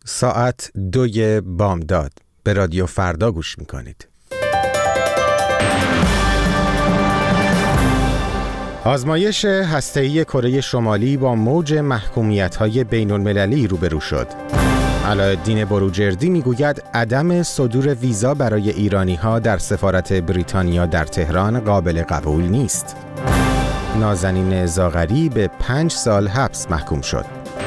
ساعت 2 بامداد به رادیو فردا گوش میکنید. آزمایش هسته‌ای کره شمالی با موج محکومیت‌های بین‌المللی روبرو شد. علاءالدین بروجردی میگوید عدم صدور ویزا برای ایرانی‌ها در سفارت بریتانیا در تهران قابل قبول نیست. نازنین زاغری به 5 سال حبس محکوم شد.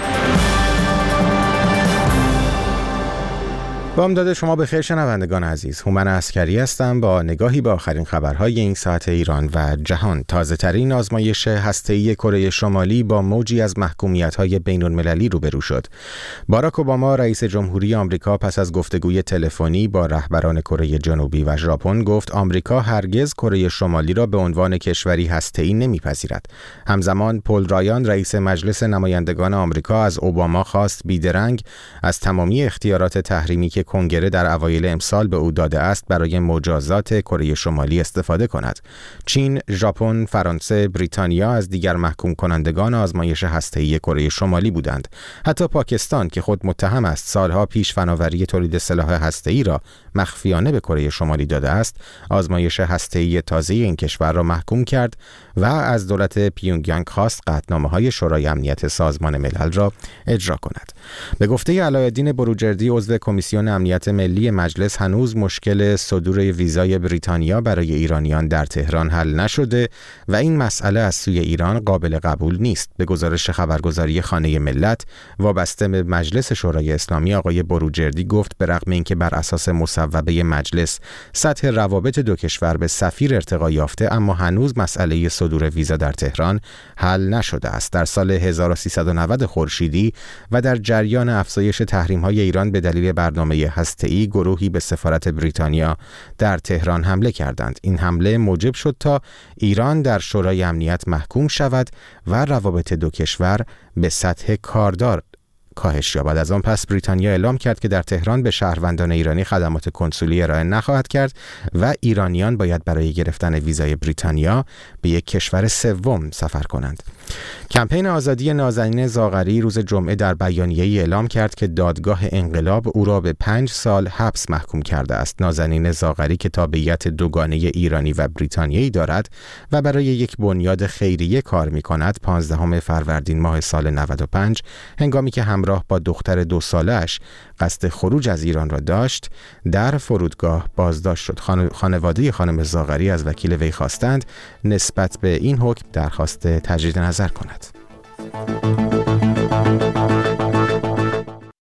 بامداد شما بخیر شنوندگان عزیز. هومن عسکری هستم با نگاهی به آخرین خبرهای این ساعت ایران و جهان. تازه ترین آزمایش هسته‌ای کره شمالی با موجی از محکومیت‌های بین‌المللی روبرو شد. باراک اوباما رئیس جمهوری آمریکا پس از گفتگوی تلفنی با رهبران کره جنوبی و ژاپن گفت آمریکا هرگز کره شمالی را به عنوان کشوری هسته‌ای نمی‌پذیرد. همزمان پل رایان رئیس مجلس نمایندگان آمریکا از اوباما خواست بیدرنگ از تمامی اختیارات تحریمی که کنگره در اوایل امسال به او داده است برای مجازات کره شمالی استفاده کند. چین، ژاپن، فرانسه، بریتانیا از دیگر محکوم کنندگان آزمایش هسته‌ای کره شمالی بودند. حتی پاکستان که خود متهم است سالها پیش فناوری تولید سلاح هسته‌ای را مخفیانه به کره شمالی داده است، آزمایش هسته‌ای تازه این کشور را محکوم کرد و از دولت پیونگیانگ خواست قطعنامه‌های شورای امنیت سازمان ملل را اجرا کند. به گفته علاءالدین بروجردی عضو کمیسیون امنیت ملی مجلس، هنوز مشکل صدور ویزای بریتانیا برای ایرانیان در تهران حل نشده و این مسئله از سوی ایران قابل قبول نیست. به گزارش خبرگزاری خانه ملت وابسته به مجلس شورای اسلامی، آقای بروجردی گفت به رغم اینکه بر اساس مصوبه مجلس سطح روابط دو کشور به سفیر ارتقا یافته، اما هنوز مسئله صدور ویزا در تهران حل نشده است. در سال 1390 خورشیدی و در جریان افزایش تحریم‌های ایران به دلیل برنامه هسته‌ای، گروهی به سفارت بریتانیا در تهران حمله کردند. این حمله موجب شد تا ایران در شورای امنیت محکوم شود و روابط دو کشور به سطح کاردار کاهش یابد. از آن پس بریتانیا اعلام کرد که در تهران به شهروندان ایرانی خدمات کنسولی ارائه نخواهد کرد و ایرانیان باید برای گرفتن ویزای بریتانیا به یک کشور سوم سفر کنند. کمپین آزادی نازنین زاغری روز جمعه در بیانیه‌ای اعلام کرد که دادگاه انقلاب او را به 5 سال حبس محکوم کرده است. نازنین زاغری که تابعیت دوگانه ایرانی و بریتانیایی دارد و برای یک بنیاد خیریه کار می‌کند، 15 فروردین ماه سال 95 هنگامی که همراه با دختر 2 ساله‌اش قصد خروج از ایران را داشت، در فرودگاه بازداشت شد. خانواده خانم زاغری از وکیل وی خواستند نسبت به این حکم درخواست تجدید نظر کند.